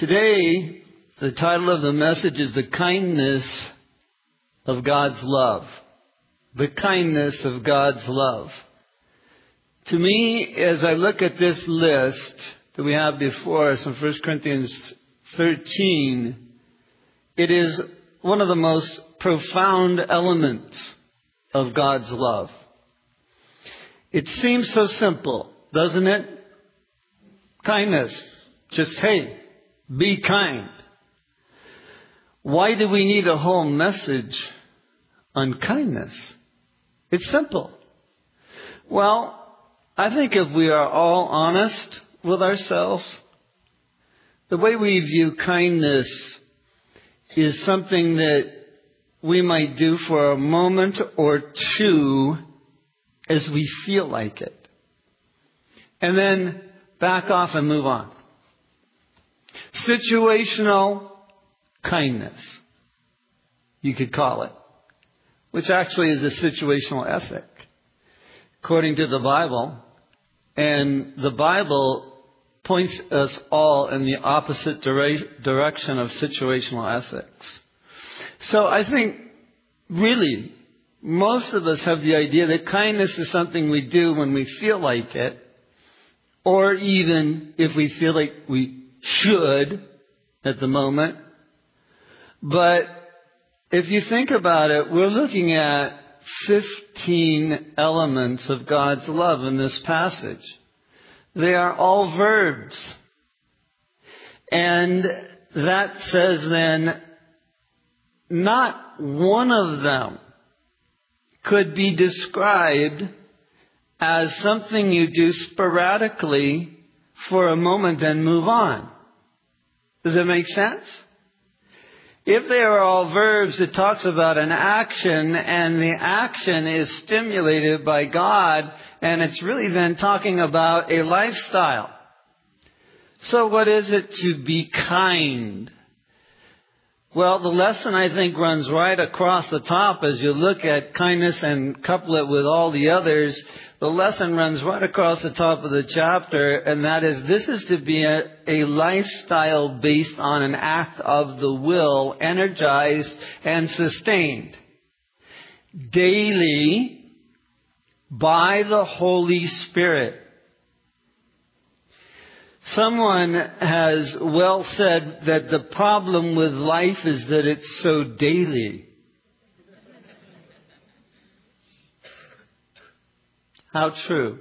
Today, the title of the message is The Kindness of God's Love. The kindness of God's love. To me, as I look at this list that we have before us in 1 Corinthians 13, it is one of the most profound elements of God's love. It seems so simple, doesn't it? Kindness. Just, hey, be kind. Why do we need a whole message on kindness? It's simple. Well, I think if we are all honest with ourselves, the way we view kindness is something that we might do for a moment or two as we feel like it. And then back off and move on. Situational kindness, you could call it, which actually is a situational ethic, according to the Bible. And the Bible points us all in the opposite direction of situational ethics. So I think, really, most of us have the idea that kindness is something we do when we feel like it, or even if we feel like we should at the moment. But if you think about it, we're looking at 15 elements of God's love in this passage. They are all verbs. And that says then, not one of them could be described as something you do sporadically for a moment and move on. Does that make sense? If they are all verbs, it talks about an action, and the action is stimulated by God, and it's really then talking about a lifestyle. So what is it to be kind? Well, the lesson, I think, runs right across the top as you look at kindness and couple it with all the others. The lesson runs right across the top of the chapter, and that is, this is to be a lifestyle based on an act of the will, energized and sustained daily by the Holy Spirit. Someone has well said that the problem with life is that it's so daily. How true.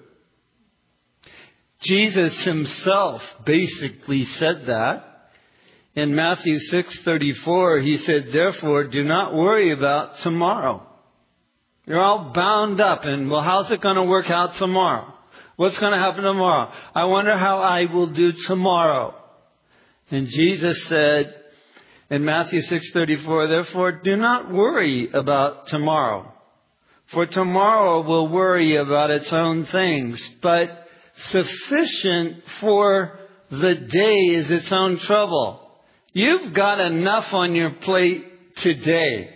Jesus himself basically said that. In Matthew 6:34, he said, "Therefore, do not worry about tomorrow." You're all bound up in, well, how's it going to work out tomorrow? What's going to happen tomorrow? I wonder how I will do tomorrow. And Jesus said in Matthew 6:34, "Therefore, do not worry about tomorrow. For tomorrow will worry about its own things. But sufficient for the day is its own trouble." You've got enough on your plate today.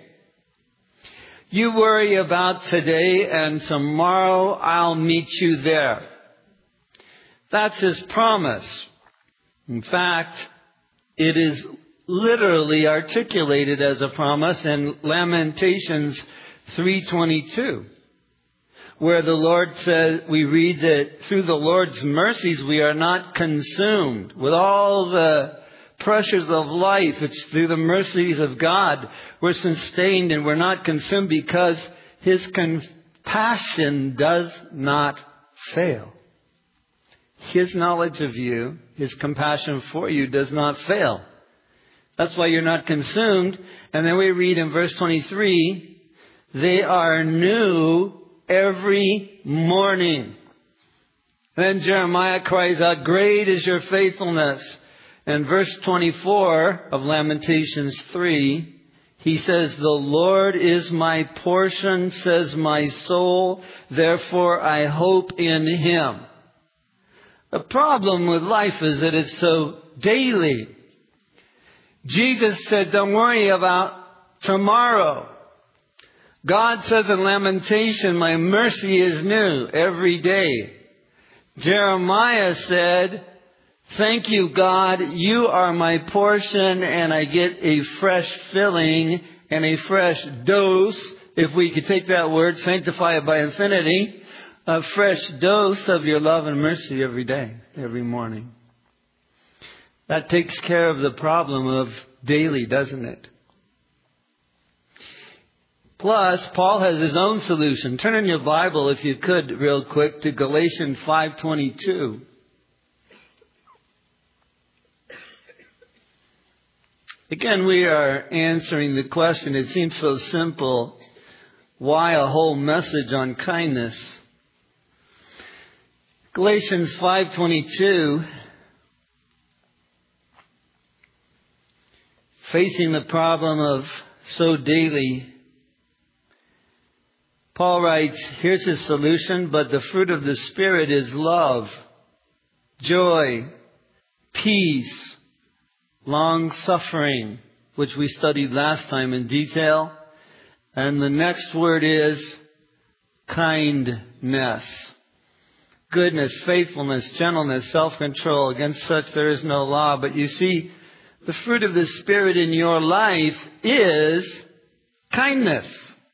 You worry about today, and tomorrow I'll meet you there. That's his promise. In fact, it is literally articulated as a promise in Lamentations 3:22, where the Lord says, we read that through the Lord's mercies we are not consumed. With all the pressures of life, it's through the mercies of God we're sustained and we're not consumed, because his compassion does not fail. His knowledge of you, his compassion for you does not fail. That's why you're not consumed. And then we read in verse 23, they are new every morning. Then Jeremiah cries out, "Great is your faithfulness." And verse 24 of Lamentations 3, he says, "The Lord is my portion, says my soul, therefore I hope in him." The problem with life is that it's so daily. Jesus said, don't worry about tomorrow. God says in Lamentation, my mercy is new every day. Jeremiah said, Thank you, God. You are my portion, and I get a fresh filling and a fresh dose, if we could take that word, sanctify it by infinity, a fresh dose of your love and mercy every day, every morning. That takes care of the problem of daily, doesn't it? Plus, Paul has his own solution. Turn in your Bible, if you could, real quick, to Galatians 5:22. Again, we are answering the question, it seems so simple, why a whole message on kindness? Galatians 5:22, facing the problem of so daily, Paul writes, here's his solution, but the fruit of the Spirit is love, joy, peace, long-suffering, which we studied last time in detail. And the next word is kindness. Goodness, faithfulness, gentleness, self-control. Against such there is no law. But you see, the fruit of the Spirit in your life is kindness.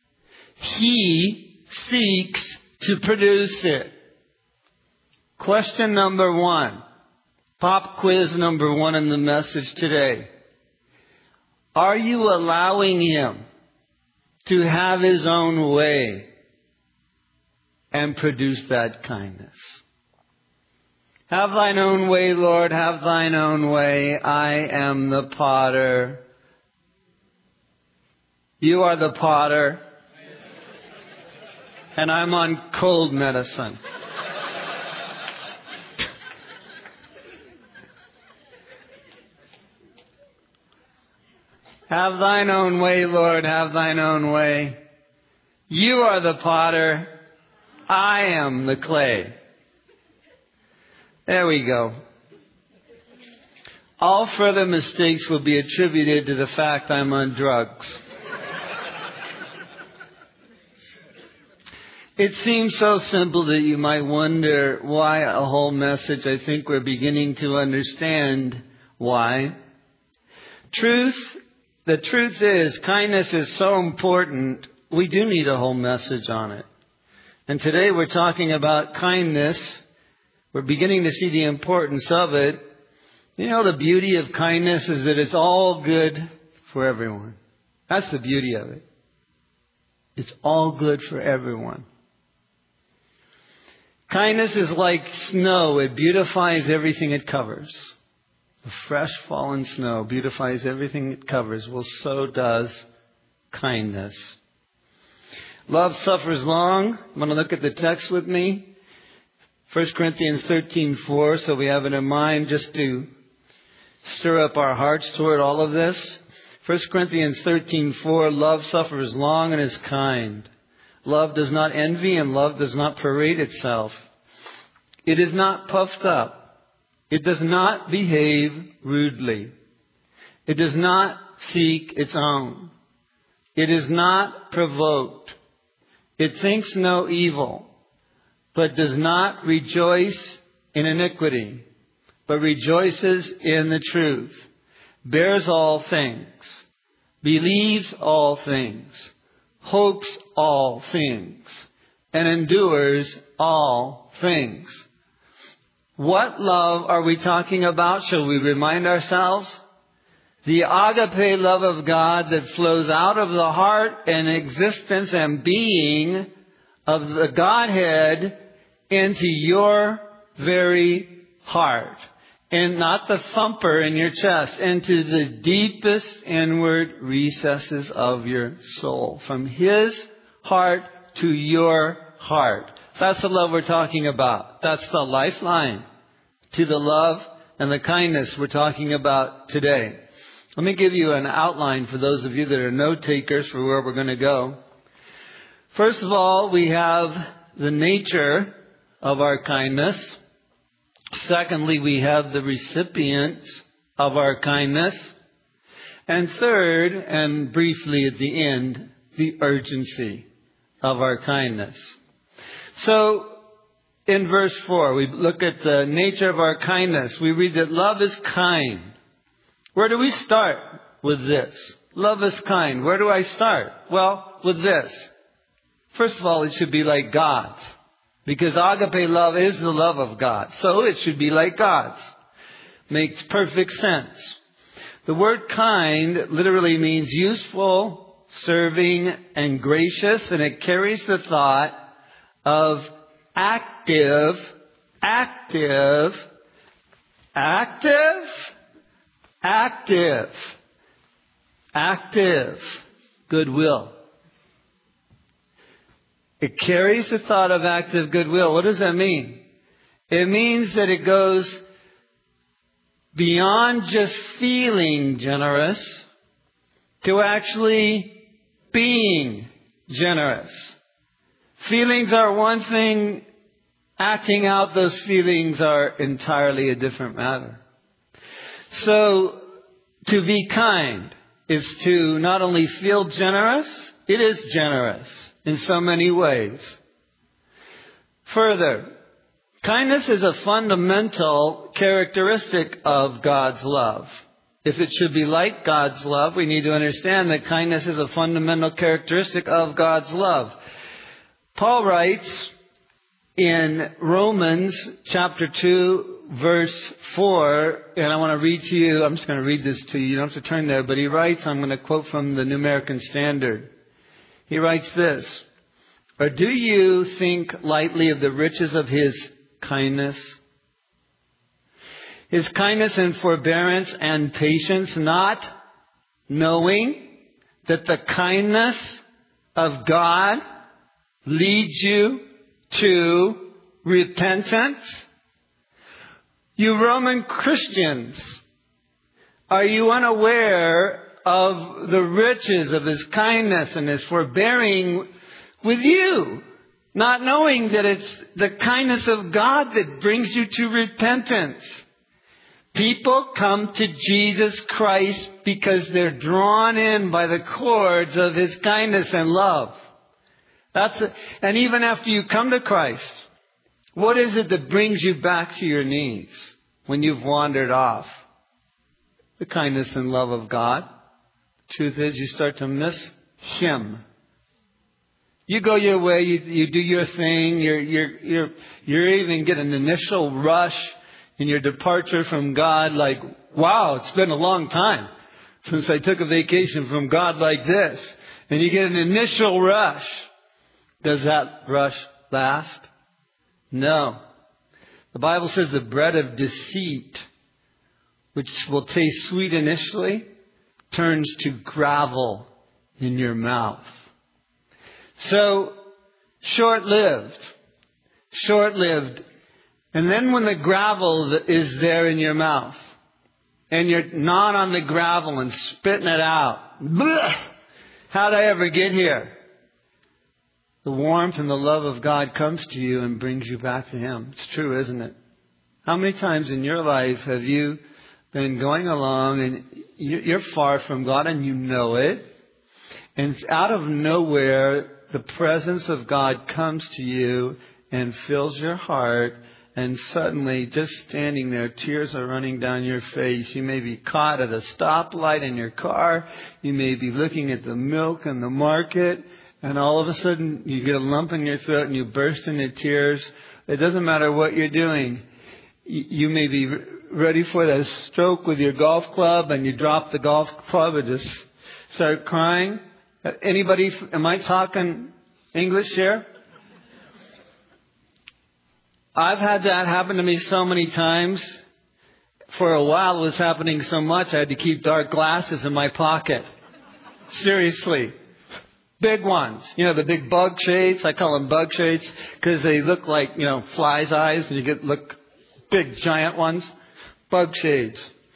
He seeks to produce it. Question number 1. Pop quiz number 1 in the message today. Are you allowing Him to have His own way and produce that kindness? Have thine own way, Lord, have thine own way. I am the potter. You are the potter. And I'm on cold medicine. Have thine own way, Lord, have thine own way. You are the potter. I am the clay. There we go. All further mistakes will be attributed to the fact I'm on drugs. It seems so simple that you might wonder why a whole message. I think we're beginning to understand why. The truth is, kindness is so important, we do need a whole message on it. And today we're talking about kindness. We're beginning to see the importance of it. You know, the beauty of kindness is that it's all good for everyone. That's the beauty of it. It's all good for everyone. Kindness is like snow. It beautifies everything it covers. The fresh fallen snow beautifies everything it covers. Well, so does kindness. Love suffers long. I'm going to look at the text with me. 1 Corinthians 13:4. So we have it in mind just to stir up our hearts toward all of this. 1 Corinthians 13:4. Love suffers long and is kind. Love does not envy and love does not parade itself. It is not puffed up. It does not behave rudely. It does not seek its own. It is not provoked. It thinks no evil, but does not rejoice in iniquity, but rejoices in the truth, bears all things, believes all things, hopes all things, and endures all things. What love are we talking about? Shall we remind ourselves? The agape love of God that flows out of the heart and existence and being of the Godhead into your very heart. And not the thumper in your chest, into the deepest inward recesses of your soul. From His heart to your heart. That's the love we're talking about. That's the lifeline to the love and the kindness we're talking about today. Let me give you an outline for those of you that are note takers for where we're going to go. First of all, we have the nature of our kindness. Secondly, we have the recipients of our kindness. And third, and briefly at the end, the urgency of our kindness. So, in verse 4, we look at the nature of our kindness. We read that love is kind. Where do we start with this? Love is kind. Where do I start? Well, with this. First of all, it should be like God's. Because agape love is the love of God. So it should be like God's. Makes perfect sense. The word kind literally means useful, serving, and gracious. And it carries the thought of active goodwill. It carries the thought of active goodwill. What does that mean? It means that it goes beyond just feeling generous to actually being generous. Feelings are one thing. Acting out those feelings are entirely a different matter. So, to be kind is to not only feel generous, it is generous in so many ways. Further, kindness is a fundamental characteristic of God's love. If it should be like God's love, we need to understand that kindness is a fundamental characteristic of God's love. Paul writes in Romans chapter 2, verse 4, and I want to read to you, I'm just going to read this to you, you don't have to turn there, but he writes, I'm going to quote from the New American Standard. He writes this, or do you think lightly of the riches of His kindness? His kindness and forbearance and patience, not knowing that the kindness of God leads you to repentance? You Roman Christians, are you unaware of the riches of His kindness and His forbearing with you? Not knowing that it's the kindness of God that brings you to repentance. People come to Jesus Christ because they're drawn in by the cords of His kindness and love. And even after you come to Christ, what is it that brings you back to your knees when you've wandered off? The kindness and love of God. Truth is, you start to miss Him. You go your way, you do your thing, you even get an initial rush in your departure from God, like, wow, it's been a long time since I took a vacation from God like this. And you get an initial rush. Does that rush last? No. The Bible says the bread of deceit, which will taste sweet initially, turns to gravel in your mouth. So, short-lived. And then when the gravel is there in your mouth, and you're gnawing on the gravel and spitting it out, bleh, how'd I ever get here? The warmth and the love of God comes to you and brings you back to Him. It's true, isn't it? How many times in your life have you been going along and you're far from God and you know it? And out of nowhere, the presence of God comes to you and fills your heart. And suddenly, just standing there, tears are running down your face. You may be caught at a stoplight in your car. You may be looking at the milk in the market. And all of a sudden, you get a lump in your throat and you burst into tears. It doesn't matter what you're doing. You may be ready for the stroke with your golf club and you drop the golf club and just start crying. Anybody, am I talking English here? I've had that happen to me so many times. For a while it was happening so much I had to keep dark glasses in my pocket. Seriously. Big ones. You know, the big bug shades. I call them bug shades because they look like, flies' eyes and you look big giant ones. Bug shades.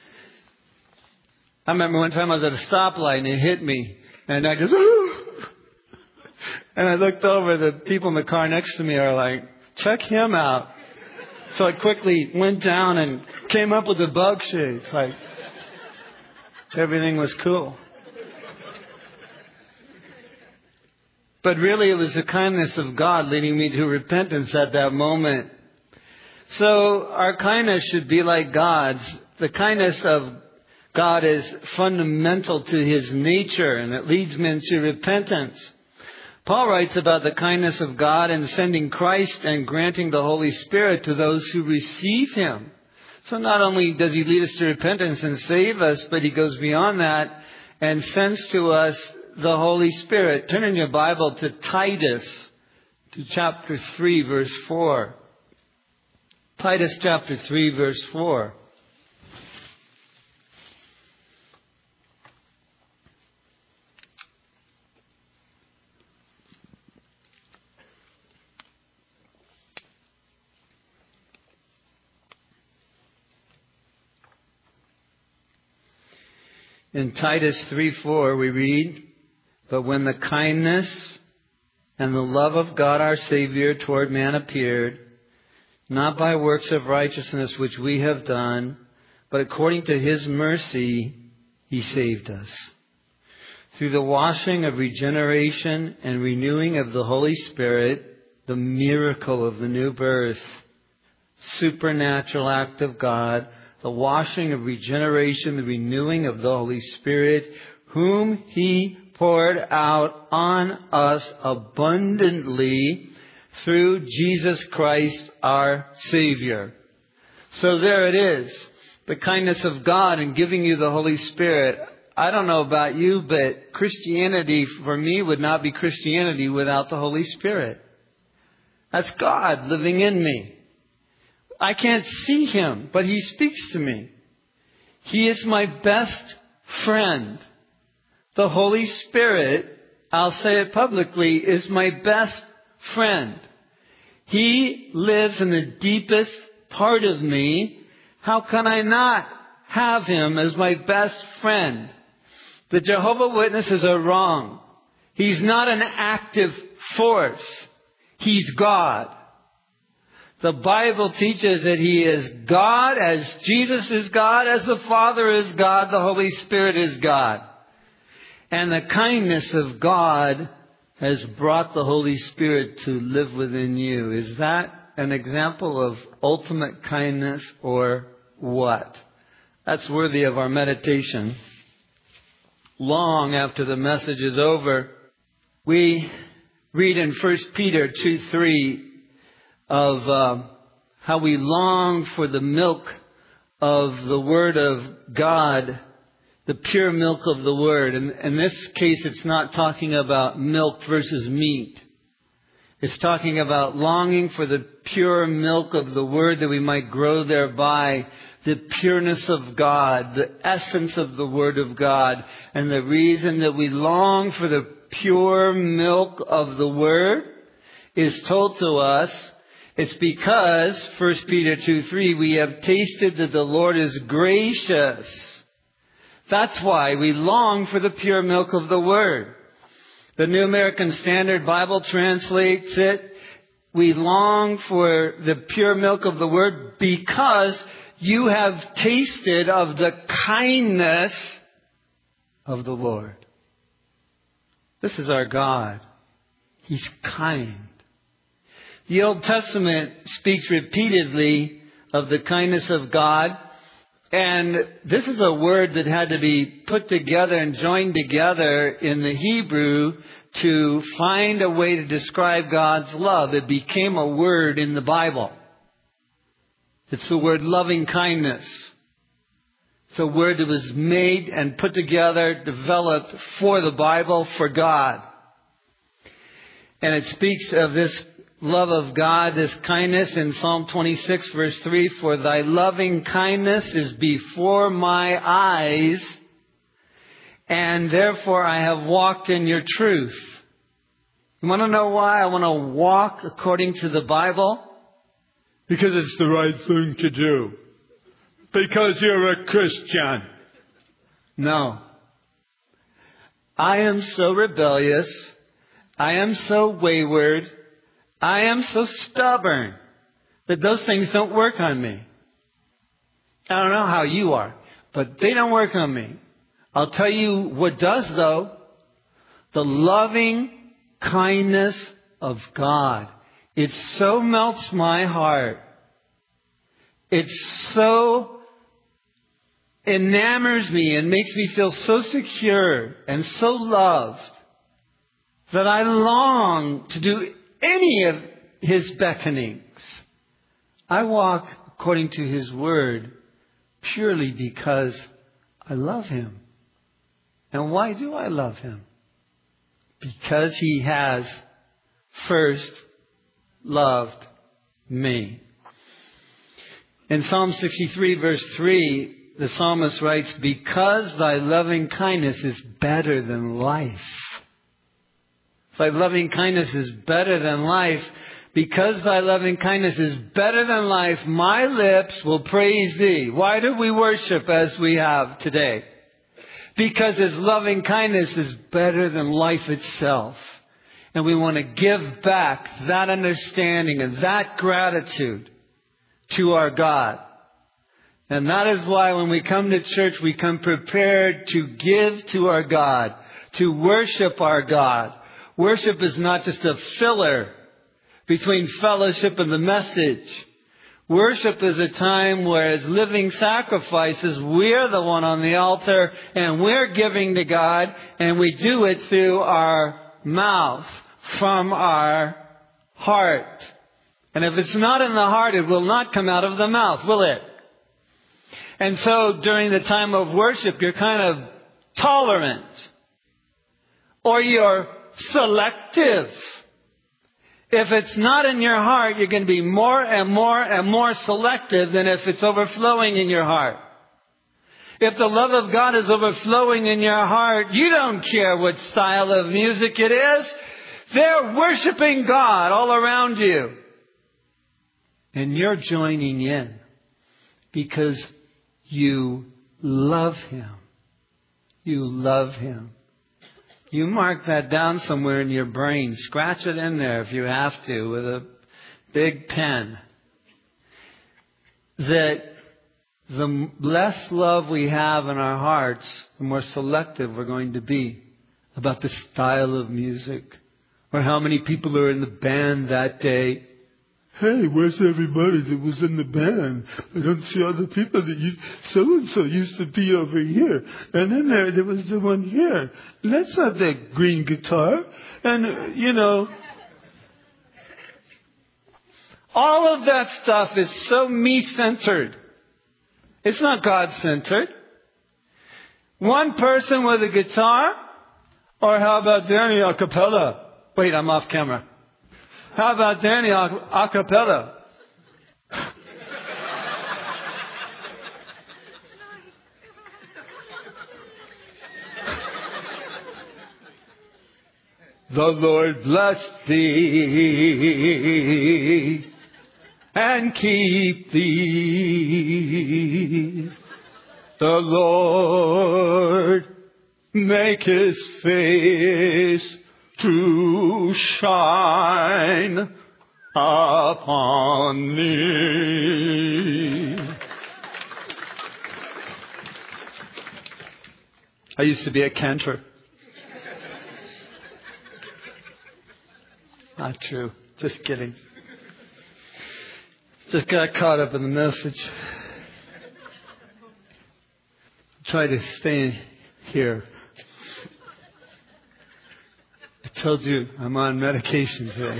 I remember one time I was at a stoplight and it hit me and I just, and I looked over, the people in the car next to me are like, check him out. So I quickly went down and came up with the bug shades. Like, everything was cool. But really it was the kindness of God leading me to repentance at that moment So our kindness should be like God's. The kindness of God is fundamental to His nature, and it leads men to repentance. Paul writes about the kindness of God in sending Christ and granting the Holy Spirit to those who receive Him. So not only does He lead us to repentance and save us, but He goes beyond that and sends to us the Holy Spirit. Turn in your Bible to Titus, to chapter 3, verse 4. Titus chapter 3, verse 4. In Titus 3:4 we read, "But when the kindness and the love of God our Savior toward man appeared, not by works of righteousness which we have done, but according to His mercy, He saved us. Through the washing of regeneration and renewing of the Holy Spirit," the miracle of the new birth, supernatural act of God, the washing of regeneration, the renewing of the Holy Spirit, whom He poured out on us abundantly through Jesus Christ our Savior. So there it is. The kindness of God in giving you the Holy Spirit. I don't know about you, but Christianity for me would not be Christianity without the Holy Spirit. That's God living in me. I can't see Him, but He speaks to me. He is my best friend. The Holy Spirit, I'll say it publicly, is my best friend. He lives in the deepest part of me. How can I not have Him as my best friend? The Jehovah's Witnesses are wrong. He's not an active force. He's God. The Bible teaches that He is God, as Jesus is God, as the Father is God, the Holy Spirit is God. And the kindness of God has brought the Holy Spirit to live within you. Is that an example of ultimate kindness or what? That's worthy of our meditation. Long after the message is over, we read in 1 Peter 2:3 of how we long for the milk of the Word of God, the pure milk of the Word. And in this case, it's not talking about milk versus meat. It's talking about longing for the pure milk of the Word that we might grow thereby, the pureness of God, the essence of the Word of God. And the reason that we long for the pure milk of the Word is told to us. It's because, 1 Peter 2:3, we have tasted that the Lord is gracious. That's why we long for the pure milk of the Word. The New American Standard Bible translates it, we long for the pure milk of the Word because you have tasted of the kindness of the Lord. This is our God. He's kind. The Old Testament speaks repeatedly of the kindness of God. And this is a word that had to be put together and joined together in the Hebrew to find a way to describe God's love. It became a word in the Bible. It's the word loving kindness. It's a word that was made and put together, developed for the Bible, for God. And it speaks of this love of God, this kindness in Psalm 26 verse 3, "For thy loving kindness is before my eyes, and therefore I have walked in your truth." You want to know why I want to walk according to the Bible? Because it's the right thing to do. Because you're a Christian. No. I am so rebellious. I am so wayward. I am so stubborn that those things don't work on me. I don't know how you are, but they don't work on me. I'll tell you what does, though. The loving kindness of God. It so melts my heart It so enamors me and makes me feel so secure and so loved that I long to do any of His beckonings. I walk according to His Word purely because I love Him. And why do I love Him? Because He has first loved me. In Psalm 63 verse 3, the psalmist writes, because thy loving kindness is better than life. Thy loving kindness is better than life. Because thy loving kindness is better than life, my lips will praise thee. Why do we worship as we have today? Because His loving kindness is better than life itself. And we want to give back that understanding and that gratitude to our God. And that is why when we come to church, we come prepared to give to our God, to worship our God. Worship is not just a filler between fellowship and the message. Worship is a time where as living sacrifices, we're the one on the altar and we're giving to God, and we do it through our mouth, from our heart. And if it's not in the heart, it will not come out of the mouth, will it? And so during the time of worship, you're kind of tolerant. Or you're selective. If it's not in your heart, you're going to be more and more and more selective than if it's overflowing in your heart. If the love of God is overflowing in your heart, you don't care what style of music it is. They're worshiping God all around you. And you're joining in because you love Him. You love Him. You mark that down somewhere in your brain. Scratch it in there if you have to with a big pen. That the less love we have in our hearts, the more selective we're going to be about the style of music. Or how many people are in the band that day. Hey, where's everybody that was in the band? I don't see all the people that so-and-so used to be over here. And then there was the one here. And that's not the green guitar. And, all of that stuff is so me-centered. It's not God-centered. One person with a guitar? Or how about Danny a cappella? Wait, I'm off camera. How about Danny a cappella? The Lord bless thee and keep thee. The Lord make His face to shine upon thee. I used to be a cantor. Not true. Just kidding. Just got caught up in the message. Try to stay here. I told you I'm on medication today.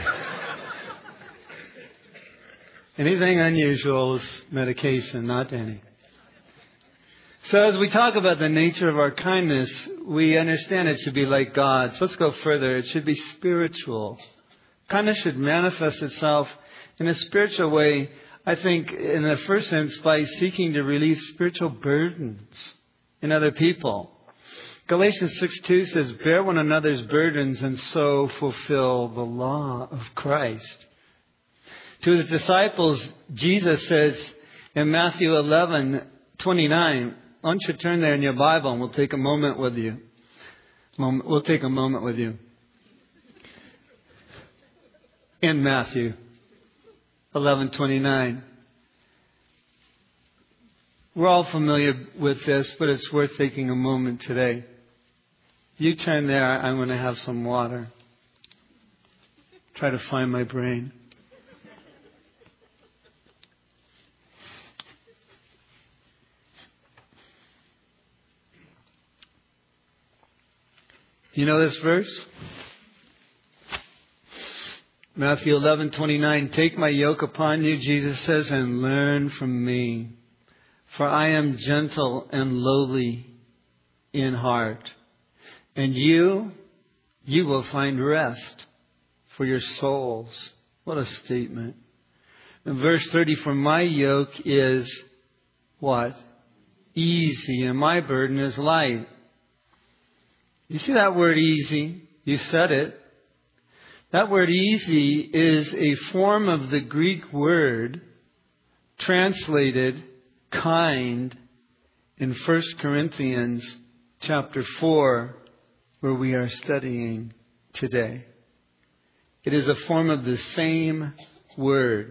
Anything unusual is medication, not any. So as we talk about the nature of our kindness, we understand it should be like God's. Let's go further. It should be spiritual. Kindness should manifest itself in a spiritual way, I think, in the first sense, by seeking to relieve spiritual burdens in other people. Galatians 6:2 says, bear one another's burdens and so fulfill the law of Christ. To His disciples, Jesus says in Matthew 11:29, why don't you turn there in your Bible and we'll take a moment with you. We'll take a moment with you. In Matthew 11:29. We're all familiar with this, but it's worth taking a moment today. You turn there, I'm going to have some water. Try to find my brain. You know this verse? Matthew 11:29. Take my yoke upon you, Jesus says, and learn from me. For I am gentle and lowly in heart. And you will find rest for your souls. What a statement. In verse 30, for my yoke is what? Easy, and my burden is light. You see that word easy? You said it. That word easy is a form of the Greek word translated kind in 1 Corinthians chapter 4, where we are studying today. It is a form of the same word.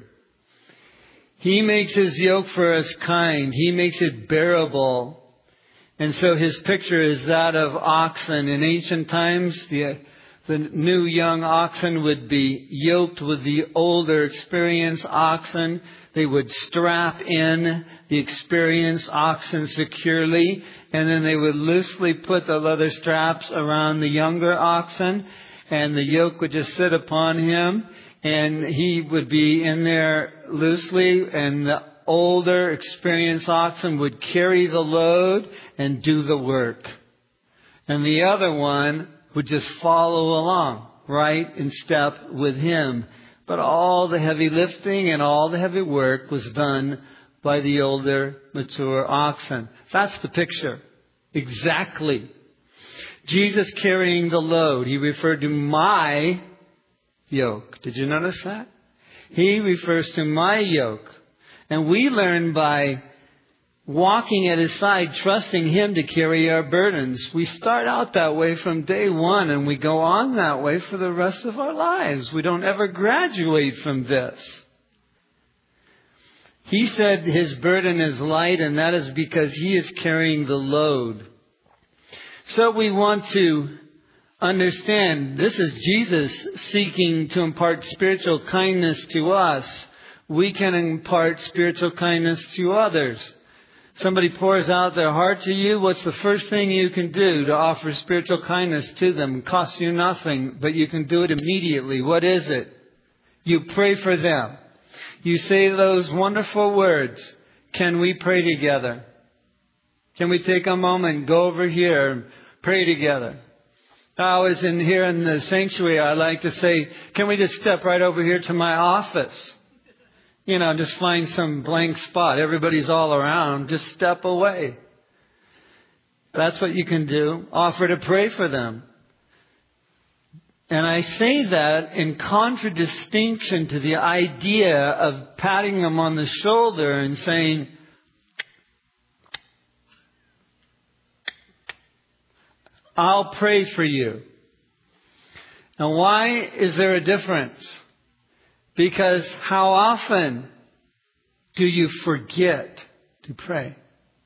He makes His yoke for us kind. He makes it bearable. And so His picture is that of oxen. In ancient times, the new young oxen would be yoked with the older experienced oxen. They would strap in the experienced oxen securely, and then they would loosely put the leather straps around the younger oxen, and the yoke would just sit upon him, and he would be in there loosely, and the older experienced oxen would carry the load and do the work. And the other one would just follow along, right in step with him. But all the heavy lifting and all the heavy work was done by the older, mature oxen. That's the picture. Exactly. Jesus carrying the load. He referred to my yoke. Did you notice that? He refers to my yoke. And we learn by walking at His side, trusting Him to carry our burdens. We start out that way from day one, and we go on that way for the rest of our lives. We don't ever graduate from this. He said His burden is light, and that is because He is carrying the load. So we want to understand this is Jesus seeking to impart spiritual kindness to us. We can impart spiritual kindness to others. Somebody pours out their heart to you. What's the first thing you can do to offer spiritual kindness to them? It costs you nothing, but you can do it immediately. What is it? You pray for them. You say those wonderful words. Can we pray together? Can we take a moment, go over here and pray together? I was here in the sanctuary. I like to say, can we just step right over here to my office? You know, just find some blank spot. Everybody's all around. Just step away. That's what you can do. Offer to pray for them. And I say that in contradistinction to the idea of patting them on the shoulder and saying, I'll pray for you. Now, why is there a difference? Because how often do you forget to pray?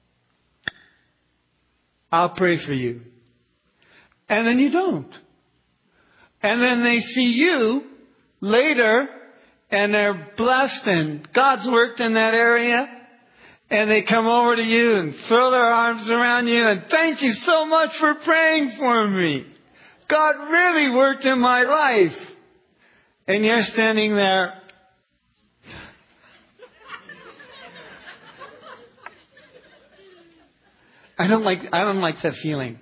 I'll pray for you. And then you don't. And then they see you later and they're blessed and God's worked in that area. And they come over to you and throw their arms around you and thank you so much for praying for me. God really worked in my life. And you're standing there. I don't like that feeling.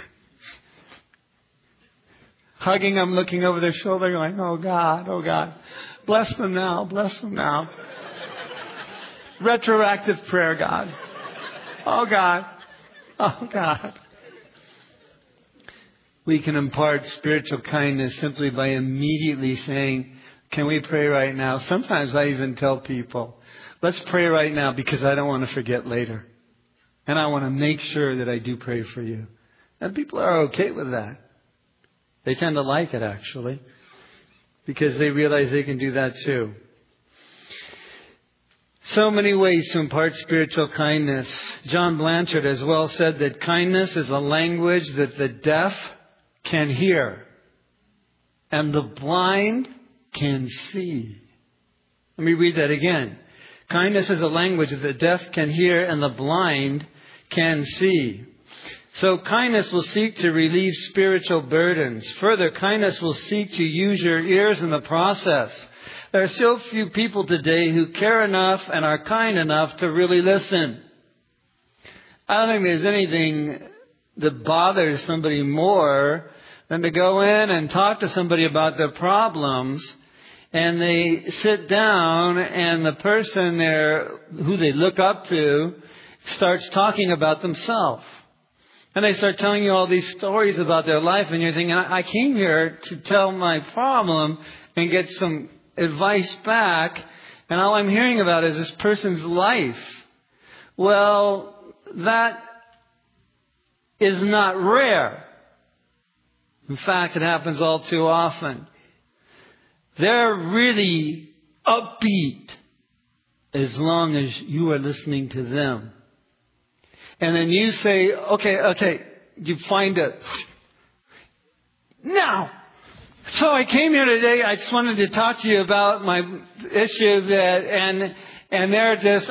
Hugging them, looking over their shoulder, going, oh God, bless them now, bless them now. Retroactive prayer, God. Oh God. We can impart spiritual kindness simply by immediately saying, can we pray right now? Sometimes I even tell people, let's pray right now because I don't want to forget later. And I want to make sure that I do pray for you. And people are okay with that. They tend to like it, actually, because they realize they can do that too. So many ways to impart spiritual kindness. John Blanchard as well said that kindness is a language that the deaf can hear and the blind can see. Let me read that again. Kindness is a language that the deaf can hear and the blind can see. So kindness will seek to relieve spiritual burdens. Further, kindness will seek to use your ears in the process. There are so few people today who care enough and are kind enough to really listen. I don't think there's anything that bothers somebody more than to go in and talk to somebody about their problems, and they sit down and the person there who they look up to starts talking about themselves. And they start telling you all these stories about their life, and you're thinking, I came here to tell my problem and get some advice back, and all I'm hearing about is this person's life. Well, that is not rare. In fact, it happens all too often. They're really upbeat as long as you are listening to them. And then you say, okay, you find it. Now, so I came here today, I just wanted to talk to you about my issue and they're just,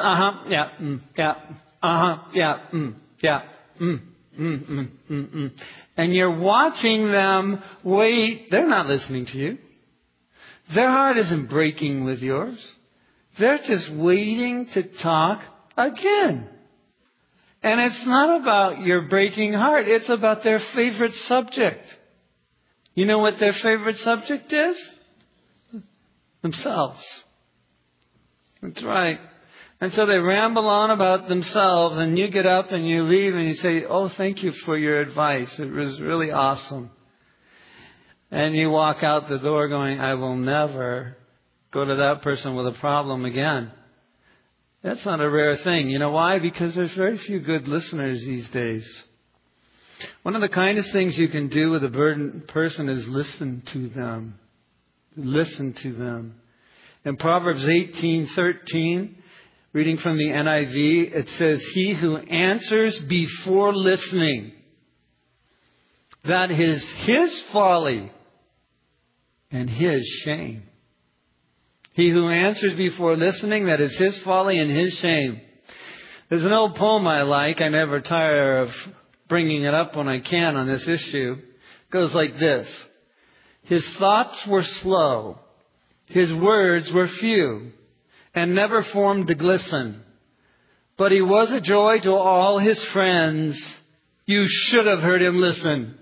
And you're watching them wait. They're not listening to you. Their heart isn't breaking with yours. They're just waiting to talk again. And it's not about your breaking heart. It's about their favorite subject. You know what their favorite subject is? Themselves. That's right. And so they ramble on about themselves, and you get up and you leave and you say, oh, thank you for your advice. It was really awesome. And you walk out the door going, I will never go to that person with a problem again. That's not a rare thing. You know why? Because there's very few good listeners these days. One of the kindest things you can do with a burdened person is listen to them. Listen to them. In Proverbs 18:13, reading from the NIV, it says, he who answers before listening, that is his folly and his shame. He who answers before listening, that is his folly and his shame. There's an old poem I like. I never tire of bringing it up when I can on this issue. It goes like this. His thoughts were slow. His words were few and never formed to glisten. But he was a joy to all his friends. You should have heard him listen.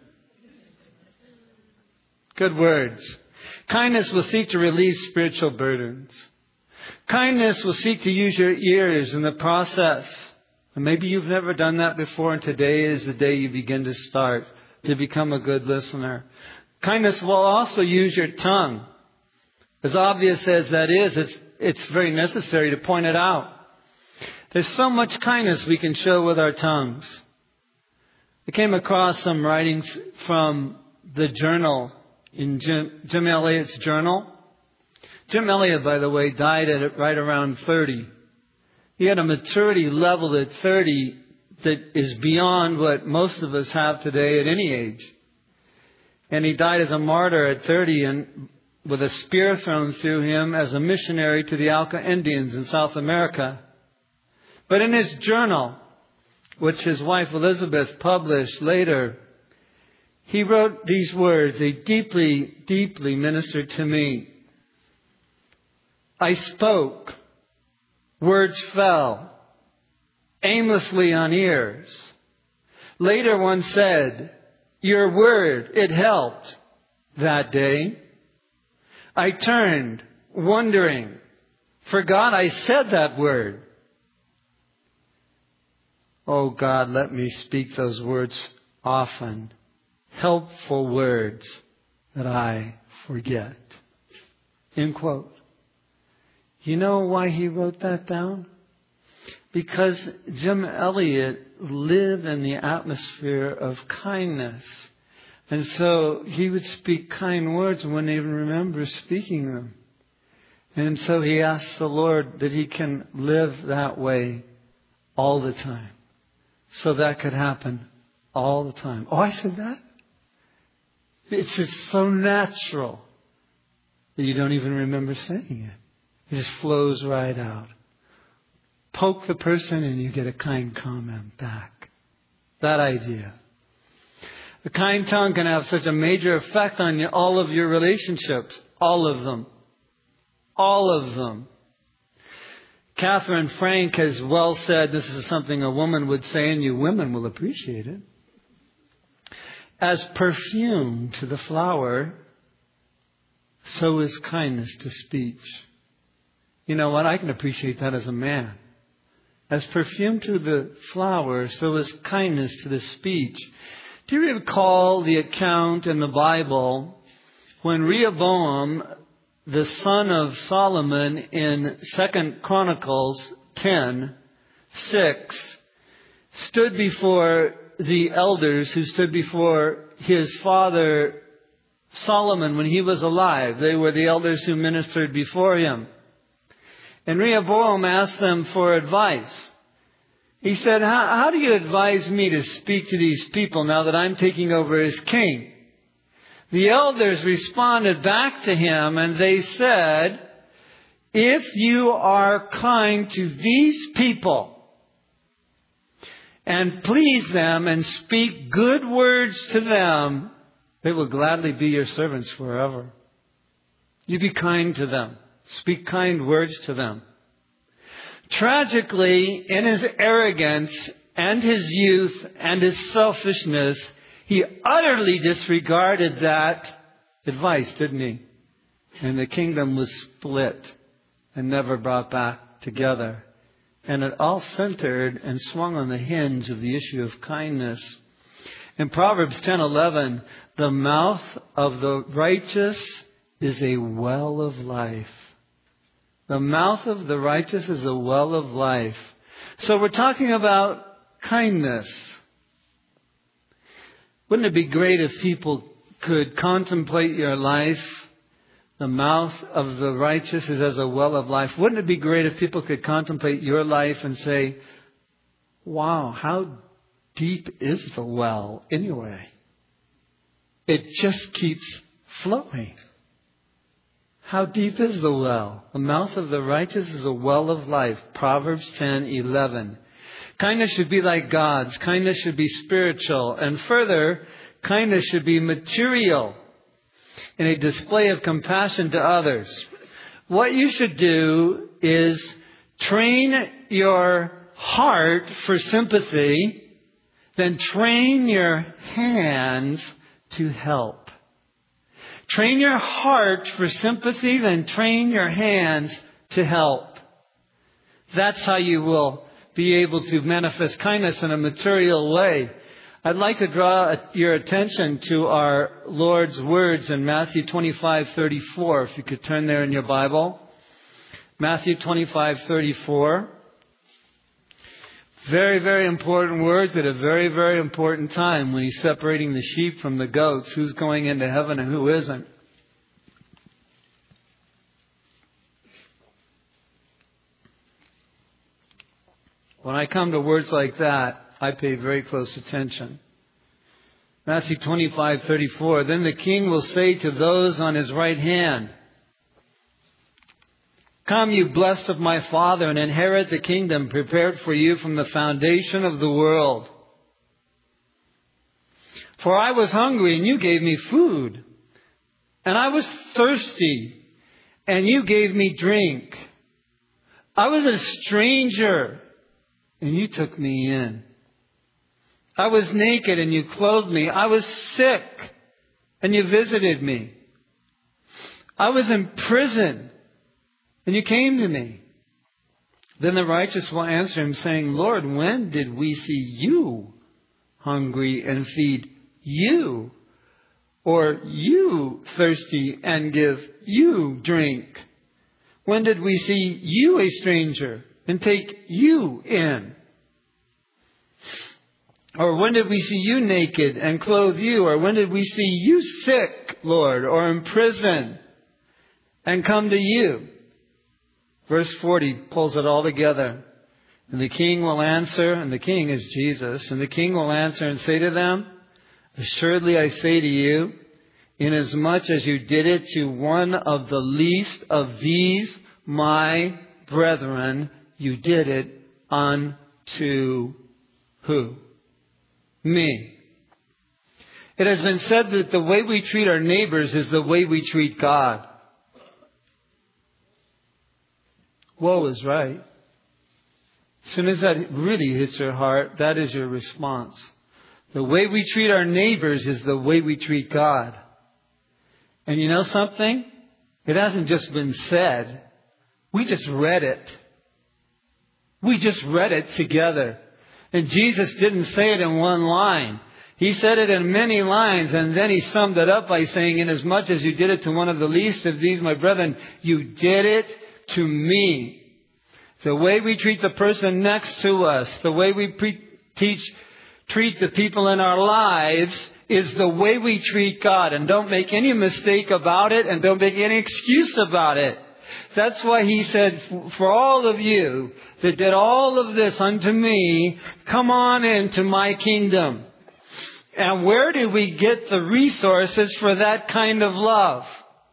Good words. Kindness will seek to relieve spiritual burdens. Kindness will seek to use your ears in the process. And maybe you've never done that before, and today is the day you begin to start to become a good listener. Kindness will also use your tongue. As obvious as that is, it's very necessary to point it out. There's so much kindness we can show with our tongues. I came across some writings from the journal, in Jim Elliot's journal. Jim Elliot, by the way, died at right around 30. He had a maturity level at 30 that is beyond what most of us have today at any age. And he died as a martyr at 30 and with a spear thrown through him as a missionary to the Auca Indians in South America. But in his journal, which his wife Elizabeth published later, he wrote these words. They deeply, deeply ministered to me. I spoke. Words fell aimlessly on ears. Later one said, your word, it helped that day. I turned, wondering, forgot I said that word. Oh God, let me speak those words often. Helpful words that I forget. End quote. You know why he wrote that down? Because Jim Elliot lived in the atmosphere of kindness. And so he would speak kind words and wouldn't even remember speaking them. And so he asks the Lord that he can live that way all the time. So that could happen all the time. Oh, I said that? It's just so natural that you don't even remember saying it. It just flows right out. Poke the person and you get a kind comment back. That idea. A kind tongue can have such a major effect on all of your relationships. All of them. All of them. Catherine Frank has well said, this is something a woman would say, and you women will appreciate it. As perfume to the flower, so is kindness to speech. You know what? I can appreciate that as a man. As perfume to the flower, so is kindness to the speech. Do you recall the account in the Bible when Rehoboam, the son of Solomon, in 2 Chronicles 10:6, stood before the elders who stood before his father Solomon when he was alive? They were the elders who ministered before him. And Rehoboam asked them for advice. He said, how do you advise me to speak to these people now that I'm taking over as king? The elders responded back to him and they said, if you are kind to these people and please them and speak good words to them, they will gladly be your servants forever. You be kind to them. Speak kind words to them. Tragically, in his arrogance and his youth and his selfishness, he utterly disregarded that advice, didn't he? And the kingdom was split and never brought back together. And it all centered and swung on the hinge of the issue of kindness. In Proverbs 10:11, the mouth of the righteous is a well of life. The mouth of the righteous is a well of life. So we're talking about kindness. Wouldn't it be great if people could contemplate your life? The mouth of the righteous is as a well of life. Wouldn't it be great if people could contemplate your life and say, wow, how deep is the well anyway? It just keeps flowing. How deep is the well? The mouth of the righteous is a well of life. Proverbs 10:11. Kindness should be like God's. Kindness should be spiritual. And further, kindness should be material in a display of compassion to others. What you should do is train your heart for sympathy, then train your hands to help. Train your heart for sympathy, then train your hands to help. That's how you will be able to manifest kindness in a material way. I'd like to draw your attention to our Lord's words in Matthew 25:34. If you could turn there in your Bible. Matthew 25:34. Very, very important words at a very, very important time when he's separating the sheep from the goats. Who's going into heaven and who isn't? When I come to words like that, I pay very close attention. Matthew 25:34. Then the king will say to those on his right hand, come, you blessed of my Father, and inherit the kingdom prepared for you from the foundation of the world. For I was hungry, and you gave me food. And I was thirsty, and you gave me drink. I was a stranger, and you took me in. I was naked, and you clothed me. I was sick, and you visited me. I was in prison, and you came to me. Then the righteous will answer him, saying, Lord, when did we see you hungry and feed you? Or you thirsty and give you drink? When did we see you a stranger and take you in? Or when did we see you naked and clothe you? Or when did we see you sick, Lord, or in prison and come to you? Verse 40 pulls it all together. And the king will answer, and the king is Jesus, and the king will answer and say to them, assuredly I say to you, inasmuch as you did it to one of the least of these my brethren, you did it unto who? Me. It has been said that the way we treat our neighbors is the way we treat God. Woe is right. As soon as that really hits your heart, that is your response. The way we treat our neighbors is the way we treat God. And you know something? It hasn't just been said. We just read it. We just read it together. And Jesus didn't say it in one line. He said it in many lines, and then He summed it up by saying, inasmuch as you did it to one of the least of these, my brethren, you did it to me. The way we treat the person next to us, the way we treat the people in our lives is the way we treat God. And don't make any mistake about it, and don't make any excuse about it. That's why He said, for all of you that did all of this unto me, come on into my kingdom. And where do we get the resources for that kind of love?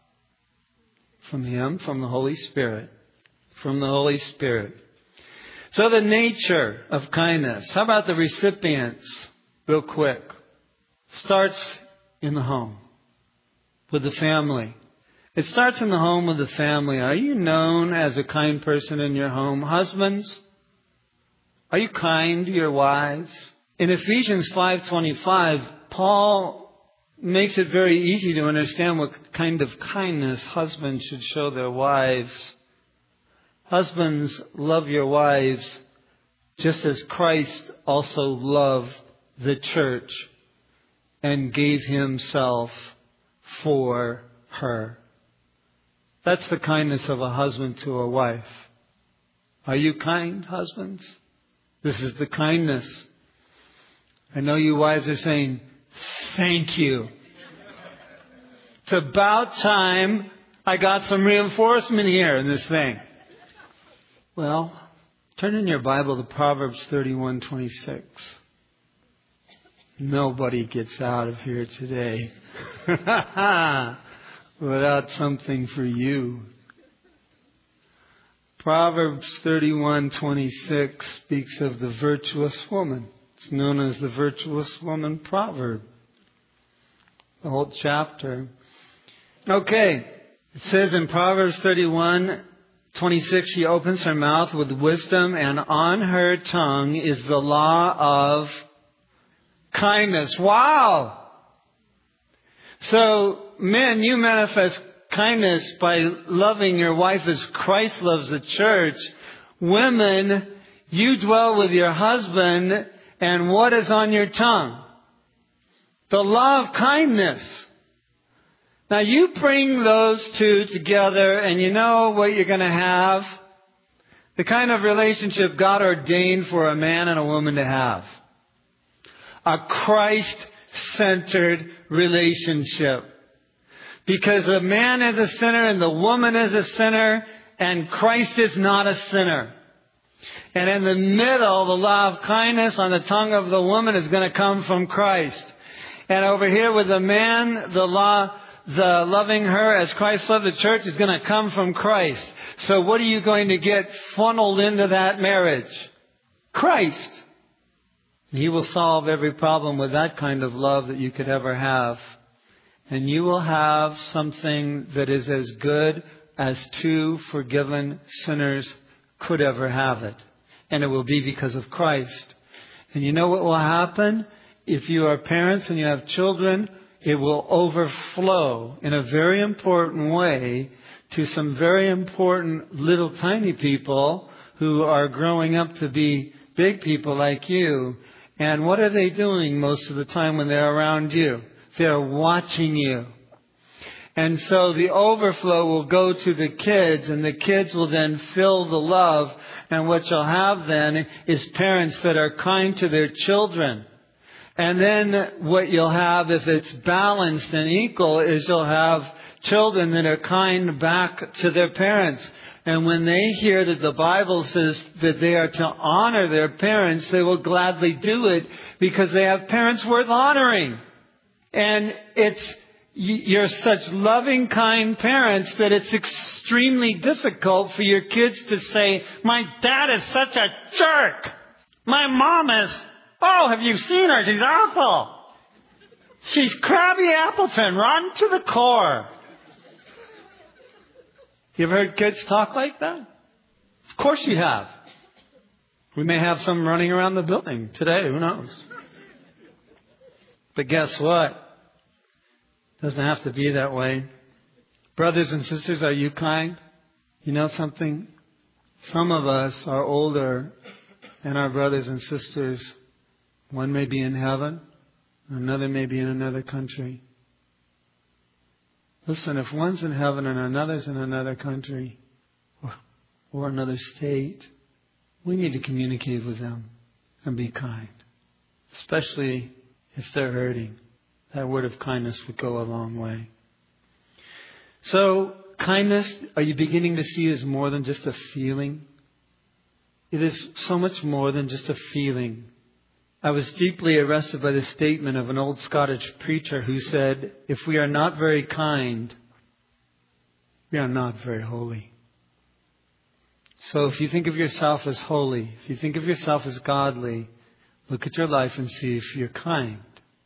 From Him, from the Holy Spirit. From the Holy Spirit. So the nature of kindness. How about the recipients? Real quick. Starts in the home. With the family. It starts in the home with the family. Are you known as a kind person in your home? Husbands? Are you kind to your wives? In Ephesians 5:25, Paul makes it very easy to understand what kind of kindness husbands should show their wives. Husbands, love your wives just as Christ also loved the church and gave Himself for her. That's the kindness of a husband to a wife. Are you kind, husbands? This is the kindness. I know you wives are saying, thank you. It's about time I got some reinforcement here in this thing. Well, turn in your Bible to Proverbs 31:26. Nobody gets out of here today without something for you. Proverbs 31:26 speaks of the virtuous woman. It's known as the virtuous woman proverb. The whole chapter. Okay. It says in Proverbs 31:26, she opens her mouth with wisdom, and on her tongue is the law of kindness. Wow! So, men, you manifest kindness by loving your wife as Christ loves the church. Women, you dwell with your husband, and what is on your tongue? The law of kindness. Now you bring those two together and you know what you're going to have? The kind of relationship God ordained for a man and a woman to have. A Christ-centered relationship. Because the man is a sinner and the woman is a sinner and Christ is not a sinner. And in the middle, the law of kindness on the tongue of the woman is going to come from Christ. And over here with the man, the loving her as Christ loved the church is going to come from Christ. So what are you going to get funneled into that marriage? Christ. He will solve every problem with that kind of love that you could ever have. And you will have something that is as good as two forgiven sinners could ever have it. And it will be because of Christ. And you know what will happen? If you are parents and you have children, it will overflow in a very important way to some very important little tiny people who are growing up to be big people like you. And what are they doing most of the time when they're around you? They're watching you. And so the overflow will go to the kids, and the kids will then fill the love. And what you'll have then is parents that are kind to their children. And then what you'll have, if it's balanced and equal, is you'll have children that are kind back to their parents. And when they hear that the Bible says that they are to honor their parents, they will gladly do it because they have parents worth honoring. And you're such loving, kind parents that it's extremely difficult for your kids to say, my dad is such a jerk. My mom is, oh, have you seen her? She's awful. She's Krabby Appleton, rotten to the core. You ever heard kids talk like that? Of course you have. We may have some running around the building today. Who knows? But guess what? It doesn't have to be that way. Brothers and sisters, are you kind? You know something? Some of us are older, and our brothers and sisters, one may be in heaven, another may be in another country. Listen, if one's in heaven and another's in another country or another state, we need to communicate with them and be kind, especially if they're hurting. That word of kindness would go a long way. So, kindness, are you beginning to see, is more than just a feeling? It is so much more than just a feeling. I was deeply arrested by the statement of an old Scottish preacher who said, if we are not very kind, we are not very holy. So if you think of yourself as holy, if you think of yourself as godly, look at your life and see if you're kind.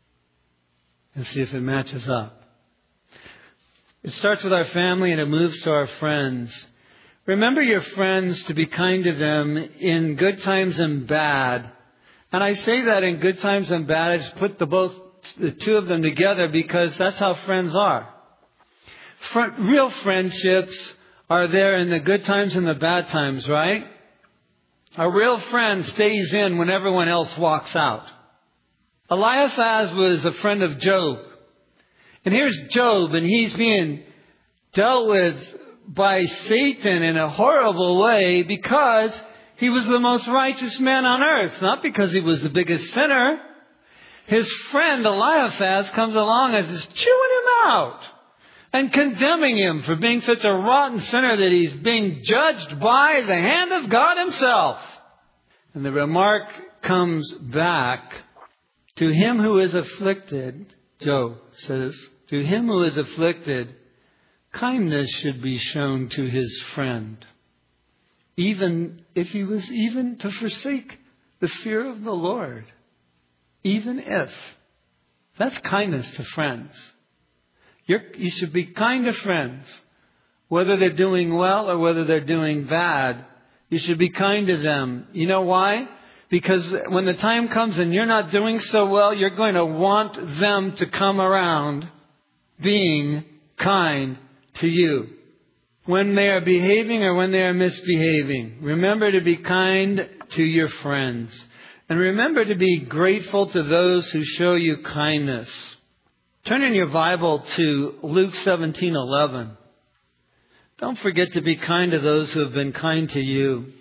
And see if it matches up. It starts with our family and it moves to our friends. Remember your friends, to be kind to them in good times and bad. And I say that in good times and bad. I just put the two of them together because that's how friends are. Real friendships are there in the good times and the bad times, right? A real friend stays in when everyone else walks out. Eliphaz was a friend of Job. And here's Job, and he's being dealt with by Satan in a horrible way because he was the most righteous man on earth, not because he was the biggest sinner. His friend Eliphaz comes along and is chewing him out and condemning him for being such a rotten sinner that he's being judged by the hand of God himself. And the remark comes back, to him who is afflicted, Job says, to him who is afflicted, kindness should be shown to his friend. Even if he was even to forsake the fear of the Lord. Even if. That's kindness to friends. You should be kind to friends. Whether they're doing well or whether they're doing bad. You should be kind to them. You know why? Because when the time comes and you're not doing so well, you're going to want them to come around being kind to you. When they are behaving or when they are misbehaving, remember to be kind to your friends. And remember to be grateful to those who show you kindness. Turn in your Bible to Luke 17:11. Don't forget to be kind to those who have been kind to you.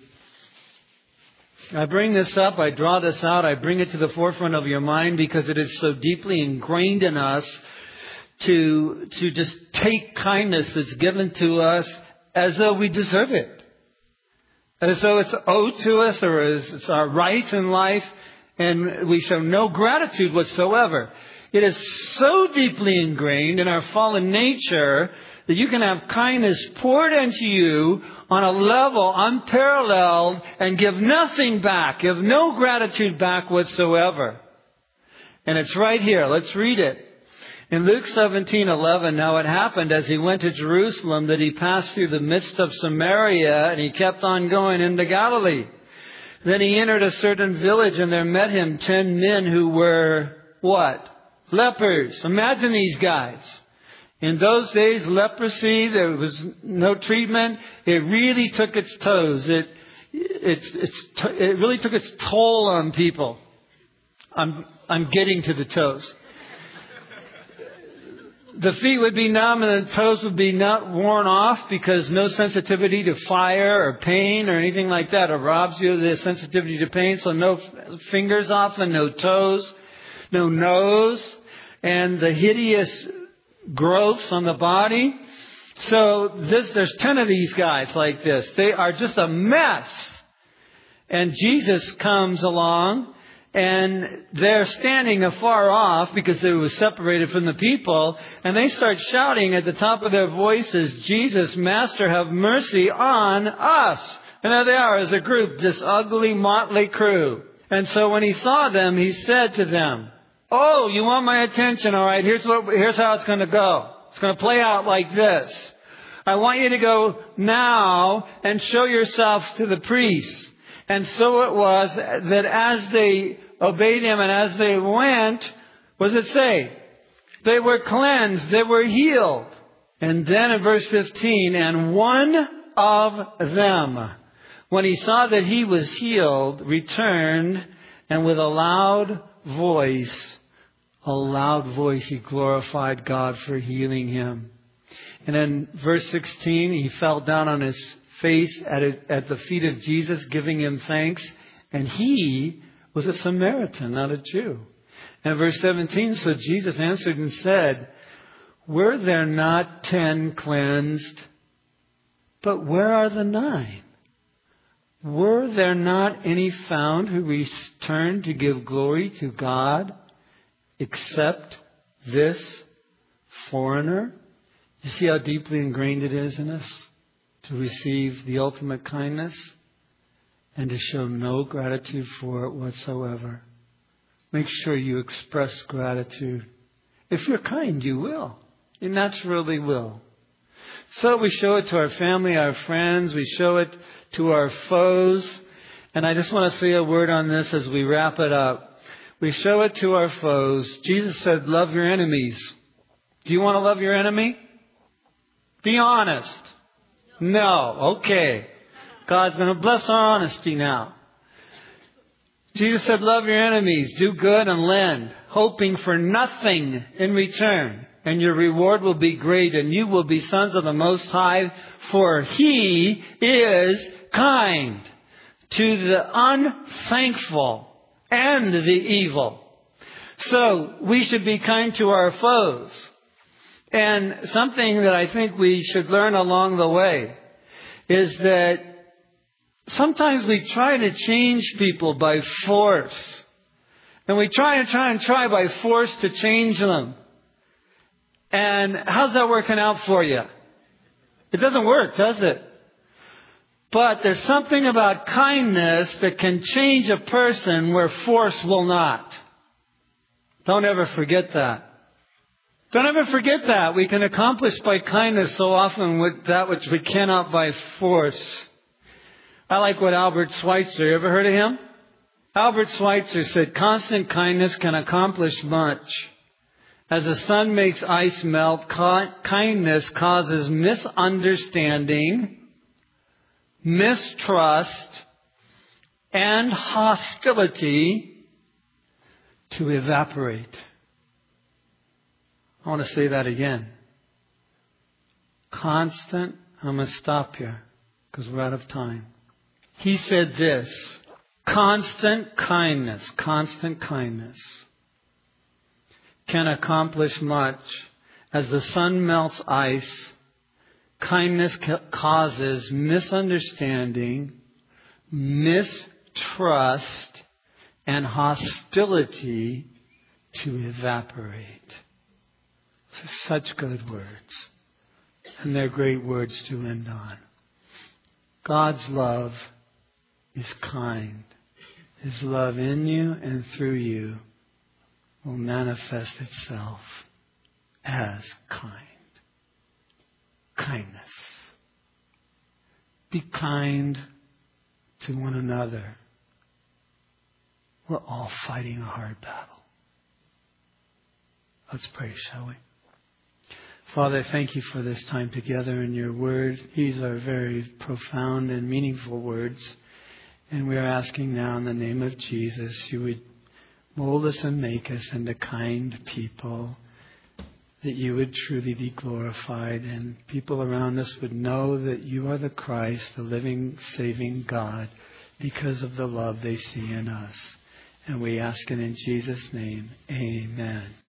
I bring this up, I draw this out, I bring it to the forefront of your mind because it is so deeply ingrained in us to just take kindness that's given to us as though we deserve it. As though it's owed to us or as it's our right in life, and we show no gratitude whatsoever. It is so deeply ingrained in our fallen nature that you can have kindness poured into you on a level unparalleled and give nothing back, give no gratitude back whatsoever. And it's right here. Let's read it. In Luke 17:11, now it happened as he went to Jerusalem that he passed through the midst of Samaria, and he kept on going into Galilee. Then he entered a certain village, and there met him 10 men who were, what? Lepers. Imagine these guys. In those days, leprosy, there was no treatment. It really took its toes. It really took its toll on people. I'm getting to the toes. The feet would be numb and the toes would be not worn off because no sensitivity to fire or pain or anything like that. It robs you of the sensitivity to pain. So no fingers often, no toes, no nose, and the hideous growths on the body. So there's 10 of these guys like this. They are just a mess. And Jesus comes along. And they're standing afar off because they were separated from the people. And they start shouting at the top of their voices, Jesus, Master, have mercy on us. And there they are as a group, this ugly, motley crew. And so when he saw them, he said to them, Oh, you want my attention? All right, here's how it's going to go. It's going to play out like this. I want you to go now and show yourselves to the priests. And so it was that as they obeyed him and as they went, what does it say? They were cleansed. They were healed. And then in verse 15, and one of them, when he saw that he was healed, returned, and with a loud voice, he glorified God for healing him. And in verse 16, he fell down on his face at the feet of Jesus, giving him thanks. And he was a Samaritan, not a Jew. And verse 17, so Jesus answered and said, were there not 10 cleansed? But where are the 9? Were there not any found who returned to give glory to God except this foreigner? You see how deeply ingrained it is in us to receive the ultimate kindness and to show no gratitude for it whatsoever. Make sure you express gratitude. If you're kind, you will. You naturally will. So we show it to our family, our friends. We show it to our foes. And I just want to say a word on this as we wrap it up. We show it to our foes. Jesus said, love your enemies. Do you want to love your enemy? Be honest. No. Okay. God's going to bless our honesty now. Jesus said, love your enemies. Do good and lend, hoping for nothing in return. And your reward will be great, and you will be sons of the Most High, for He is kind to the unthankful and the evil. So we should be kind to our foes. And something that I think we should learn along the way is that sometimes we try to change people by force. And we try by force to change them. And how's that working out for you? It doesn't work, does it? But there's something about kindness that can change a person where force will not. Don't ever forget that. Don't ever forget that. We can accomplish by kindness so often with that which we cannot by force. I like what Albert Schweitzer, you ever heard of him? Albert Schweitzer said, constant kindness can accomplish much. As the sun makes ice melt, kindness causes misunderstanding, mistrust, and hostility to evaporate. I want to say that again. I'm going to stop here because we're out of time. He said this, constant kindness can accomplish much. As the sun melts ice, kindness causes misunderstanding, mistrust, and hostility to evaporate. Such good words. And they're great words to end on. God's love is kind. His love in you and through you will manifest itself as kindness. Be kind to one another. We're all fighting a hard battle. Let's pray, shall we? Father, thank you for this time together in your word. These are very profound and meaningful words. And we are asking now in the name of Jesus, you would mold us and make us into kind people, that you would truly be glorified and people around us would know that you are the Christ, the living, saving God, because of the love they see in us. And we ask it in Jesus' name. Amen.